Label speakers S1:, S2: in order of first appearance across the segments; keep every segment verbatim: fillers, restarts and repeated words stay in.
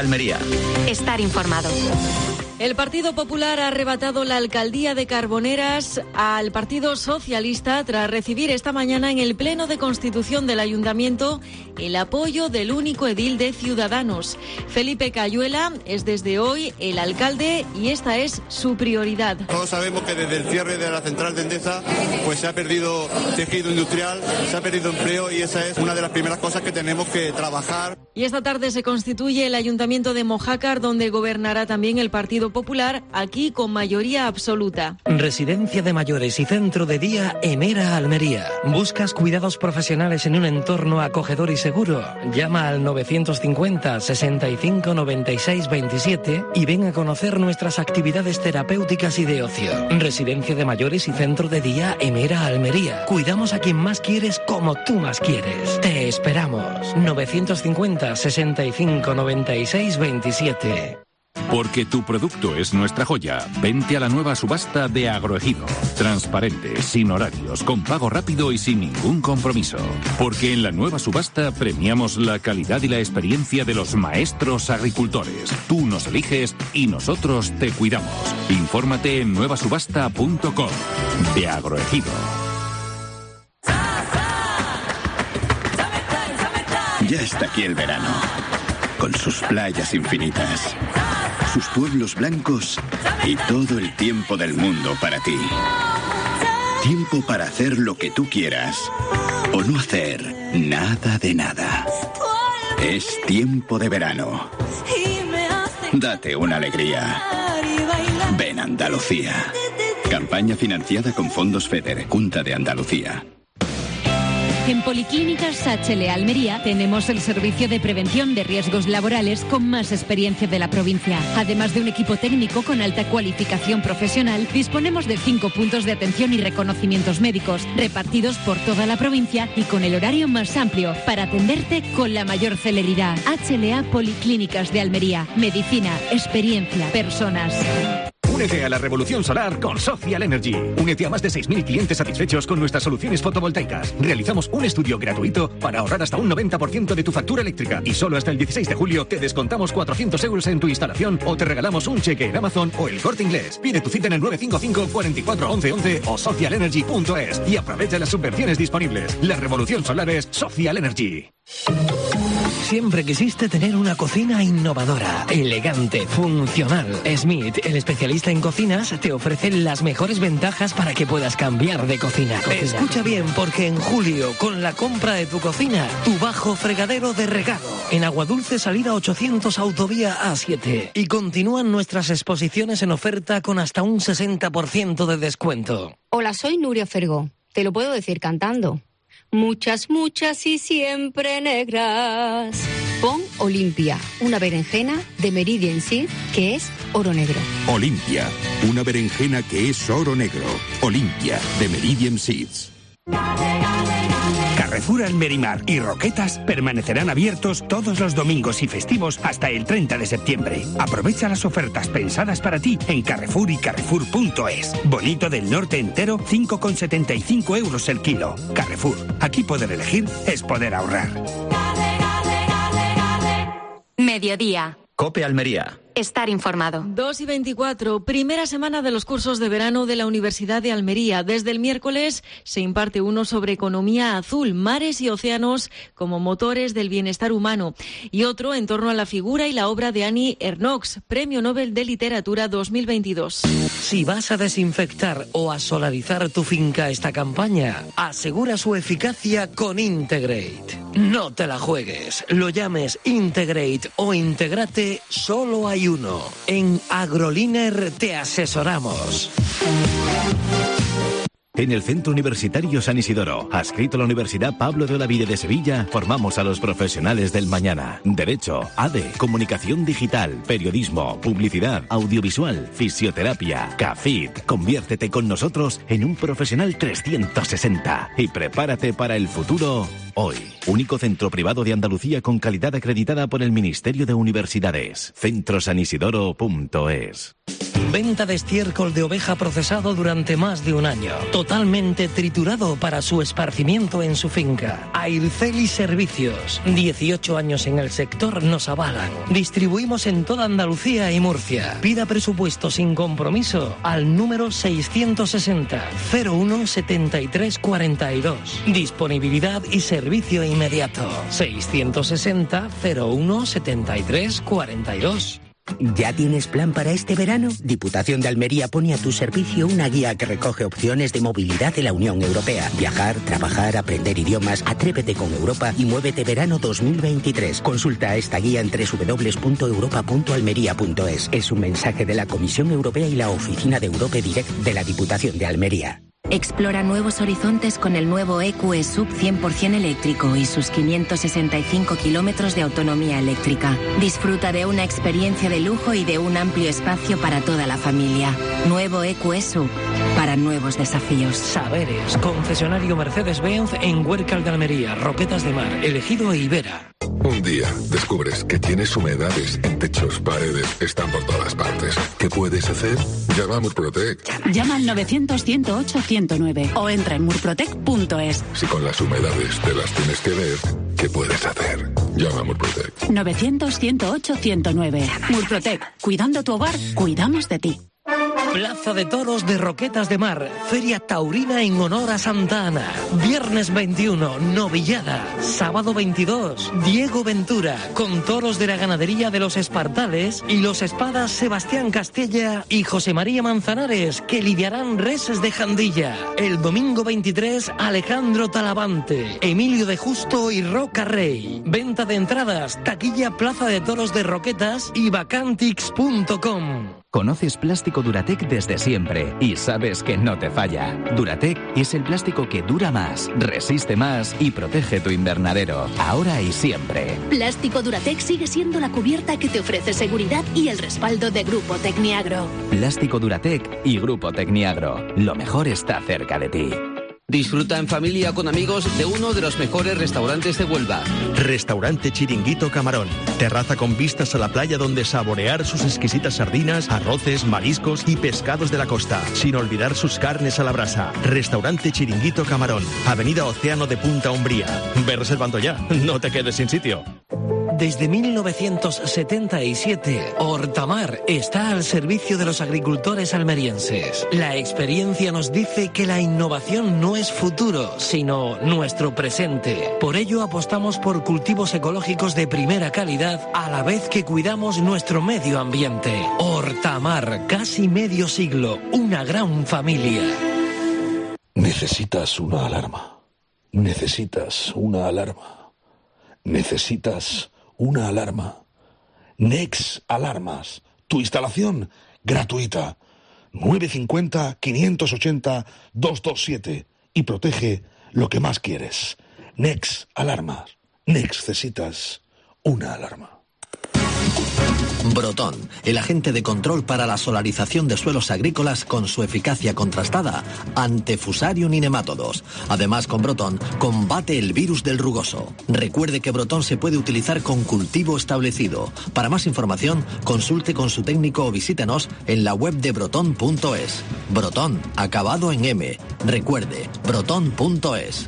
S1: Almería.
S2: Estar informado.
S3: El Partido Popular ha arrebatado la alcaldía de Carboneras al Partido Socialista tras recibir esta mañana en el Pleno de Constitución del Ayuntamiento el apoyo del único edil de Ciudadanos. Felipe Cayuela es desde hoy el alcalde y esta es su prioridad.
S4: Todos sabemos que desde el cierre de la central de Endesa pues se ha perdido tejido industrial, se ha perdido empleo y esa es una de las primeras cosas que tenemos que trabajar.
S3: Y esta tarde se constituye el Ayuntamiento de Mojácar, donde gobernará también el Partido Popular, aquí con mayoría absoluta.
S5: Residencia de mayores y centro de día Emera Almería. ¿Buscas cuidados profesionales en un entorno acogedor y seguro? Llama al novecientos cincuenta, sesenta y cinco, noventa y seis, veintisiete y ven a conocer nuestras actividades terapéuticas y de ocio. Residencia de mayores y centro de día Emera Almería. Cuidamos a quien más quieres como tú más quieres. Te esperamos. novecientos cincuenta, sesenta y cinco, noventa y seis, veintisiete.
S6: Porque tu producto es nuestra joya, vente a la nueva subasta de Agroejido. Transparente, sin horarios, con pago rápido y sin ningún compromiso. Porque en la nueva subasta premiamos la calidad y la experiencia de los maestros agricultores. Tú nos eliges y nosotros te cuidamos. Infórmate en nueva subasta punto com. De Agroejido.
S7: Ya está aquí el verano, con sus playas infinitas, sus pueblos blancos y todo el tiempo del mundo para ti. Tiempo para hacer lo que tú quieras o no hacer nada de nada. Es tiempo de verano. Date una alegría. Ven Andalucía. Campaña financiada con fondos FEDER, Junta de Andalucía.
S8: En Policlínicas H L Almería tenemos el servicio de prevención de riesgos laborales con más experiencia de la provincia. Además de un equipo técnico con alta cualificación profesional, disponemos de cinco puntos de atención y reconocimientos médicos repartidos por toda la provincia y con el horario más amplio para atenderte con la mayor celeridad. H L A Policlínicas de Almería. Medicina, experiencia, personas.
S9: Únete a la revolución solar con Social Energy. Únete a más de seis mil clientes satisfechos con nuestras soluciones fotovoltaicas. Realizamos un estudio gratuito para ahorrar hasta un noventa por ciento de tu factura eléctrica. Y solo hasta el dieciséis de julio te descontamos cuatrocientos euros en tu instalación o te regalamos un cheque en Amazon o El Corte Inglés. Pide tu cita en el nueve cinco cinco, cuatro cuatro, once, once o social energy punto es y aprovecha las subvenciones disponibles. La revolución solar es Social Energy.
S5: Siempre quisiste tener una cocina innovadora, elegante, funcional. Smith, el especialista en cocinas, te ofrece las mejores ventajas para que puedas cambiar de cocina. cocina. Escucha bien, porque en julio, con la compra de tu cocina, tu bajo fregadero de regalo. En Aguadulce, salida ochocientos, autovía A siete. Y continúan nuestras exposiciones en oferta con hasta un sesenta por ciento de descuento.
S10: Hola, soy Nuria Fergó. Te lo puedo decir cantando. Muchas, muchas y siempre negras. Pon Olimpia, una berenjena de Meridian Seed que es oro negro.
S11: Olimpia, una berenjena que es oro negro. Olimpia, de Meridian Seeds.
S12: Carrefour Almerimar y Roquetas permanecerán abiertos todos los domingos y festivos hasta el treinta de septiembre. Aprovecha las ofertas pensadas para ti en Carrefour y Carrefour punto es. Bonito del Norte entero, cinco con setenta y cinco euros el kilo. Carrefour, aquí poder elegir es poder ahorrar.
S2: Mediodía.
S1: COPE Almería.
S2: Estar informado.
S3: dos y veinticuatro, primera semana de los cursos de verano de la Universidad de Almería. Desde el miércoles se imparte uno sobre economía azul, mares y océanos como motores del bienestar humano, y otro en torno a la figura y la obra de Annie Ernaux, Premio Nobel de Literatura dos mil veintidós.
S5: Si vas a desinfectar o a solarizar tu finca esta campaña, asegura su eficacia con Integrate. No te la juegues, lo llames Integrate o Integrate, solo hay uno. En Agroliner te asesoramos.
S13: En el Centro Universitario San Isidoro, adscrito a la Universidad Pablo de Olavide de Sevilla, formamos a los profesionales del mañana. Derecho, A D E, Comunicación Digital, Periodismo, Publicidad, Audiovisual, Fisioterapia, CAFIT. Conviértete con nosotros en un profesional trescientos sesenta y prepárate para el futuro Hoy, único centro privado de Andalucía con calidad acreditada por el Ministerio de Universidades. centro san isidoro punto es.
S5: Venta de estiércol de oveja procesado durante más de un año. Totalmente triturado para su esparcimiento en su finca. Airceli Servicios. dieciocho años en el sector nos avalan. Distribuimos en toda Andalucía y Murcia. Pida presupuesto sin compromiso al número seiscientos sesenta cero uno setenta y tres cuarenta y dos. Disponibilidad y servicio inmediato. seiscientos sesenta cero uno setenta y tres cuarenta y dos.
S1: ¿Ya tienes plan para este verano? Diputación de Almería pone a tu servicio una guía que recoge opciones de movilidad de la Unión Europea. Viajar, trabajar, aprender idiomas, atrévete con Europa y muévete verano dos mil veintitrés. Consulta esta guía en doble u doble u doble u punto europa punto almería punto es. Es un mensaje de la Comisión Europea y la Oficina de Europe Direct de la Diputación de Almería.
S14: Explora nuevos horizontes con el nuevo E Q E Sub cien por ciento eléctrico y sus quinientos sesenta y cinco kilómetros de autonomía eléctrica. Disfruta de una experiencia de lujo y de un amplio espacio para toda la familia. Nuevo E Q E Sub, para nuevos desafíos.
S5: Saberes, concesionario Mercedes-Benz en Huércal de Almería, Roquetas de Mar, Elegido e Ibera.
S15: Un día descubres que tienes humedades en techos, paredes, están por todas partes. ¿Qué puedes hacer? Llama a Murprotec.
S16: Llama al novecientos ciento ocho ciento nueve o entra en murprotec punto es.
S15: Si con las humedades te las tienes que ver, ¿qué puedes hacer? Llama a Murprotec.
S16: novecientos ciento ocho ciento nueve. Murprotec. Cuidando tu hogar, cuidamos de ti.
S5: Plaza de Toros de Roquetas de Mar, Feria Taurina en honor a Santa Ana. Viernes veintiuno, Novillada. Sábado veintidós, Diego Ventura, con toros de la ganadería de los Espartales y los espadas Sebastián Castella y José María Manzanares, que lidiarán reses de Jandilla. El domingo veintitrés, Alejandro Talavante, Emilio de Justo y Roca Rey. Venta de entradas, taquilla Plaza de Toros de Roquetas y vacantix punto com.
S17: Conoces Plástico Duratec desde siempre y sabes que no te falla. Duratec es el plástico que dura más, resiste más y protege tu invernadero, ahora y siempre.
S18: Plástico Duratec sigue siendo la cubierta que te ofrece seguridad y el respaldo de Grupo Tecniagro.
S17: Plástico Duratec y Grupo Tecniagro. Lo mejor está cerca de ti.
S19: Disfruta en familia con amigos de uno de los mejores restaurantes de Huelva.
S20: Restaurante Chiringuito Camarón. Terraza con vistas a la playa donde saborear sus exquisitas sardinas, arroces, mariscos y pescados de la costa. Sin olvidar sus carnes a la brasa. Restaurante Chiringuito Camarón. Avenida Océano de Punta Umbría. Ve reservando ya. No te quedes sin sitio.
S5: Desde mil novecientos setenta y siete, Hortamar está al servicio de los agricultores almerienses. La experiencia nos dice que la innovación no es futuro, sino nuestro presente. Por ello apostamos por cultivos ecológicos de primera calidad, a la vez que cuidamos nuestro medio ambiente. Hortamar, casi medio siglo, una gran familia.
S21: Necesitas una alarma. Necesitas una alarma. Necesitas una alarma. Nex Alarmas. Tu instalación gratuita. nueve cinco cero, cinco ocho cero, dos dos siete. Y protege lo que más quieres. Nex Alarmas. Necesitas una alarma.
S22: Brotón, el agente de control para la solarización de suelos agrícolas con su eficacia contrastada ante Fusarium y nemátodos. Además, con Brotón combate el virus del rugoso. Recuerde que Brotón se puede utilizar con cultivo establecido. Para más información, consulte con su técnico o visítenos en la web de brotón punto es. Brotón, acabado en M. Recuerde, brotón punto es.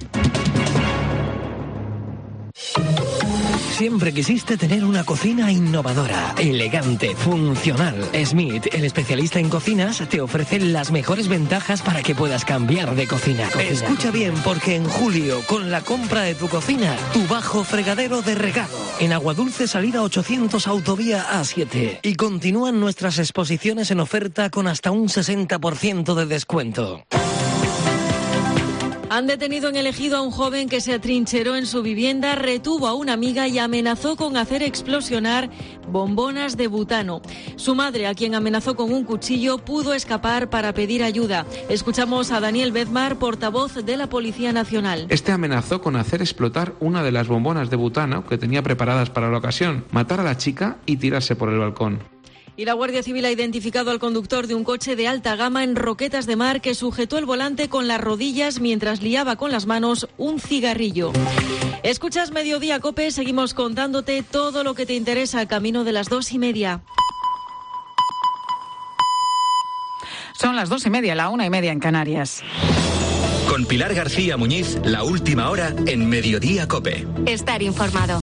S5: Siempre quisiste tener una cocina innovadora, elegante, funcional. Smith, el especialista en cocinas, te ofrece las mejores ventajas para que puedas cambiar de cocina. cocina. Escucha bien, porque en julio, con la compra de tu cocina, tu bajo fregadero de regalo. En Aguadulce, salida ochocientos, autovía A siete. Y continúan nuestras exposiciones en oferta con hasta un sesenta por ciento de descuento.
S3: Han detenido en Elegido a un joven que se atrincheró en su vivienda, retuvo a una amiga y amenazó con hacer explosionar bombonas de butano. Su madre, a quien amenazó con un cuchillo, pudo escapar para pedir ayuda. Escuchamos a Daniel Bezmar, portavoz de la Policía Nacional.
S23: Este amenazó con hacer explotar una de las bombonas de butano que tenía preparadas para la ocasión, matar a la chica y tirarse por el balcón.
S3: Y la Guardia Civil ha identificado al conductor de un coche de alta gama en Roquetas de Mar que sujetó el volante con las rodillas mientras liaba con las manos un cigarrillo. Escuchas Mediodía COPE, seguimos contándote todo lo que te interesa camino de las dos y media.
S4: Son las dos y media, la una y media en Canarias.
S6: Con Pilar García Muñiz, la última hora en Mediodía COPE.
S2: Estar informado.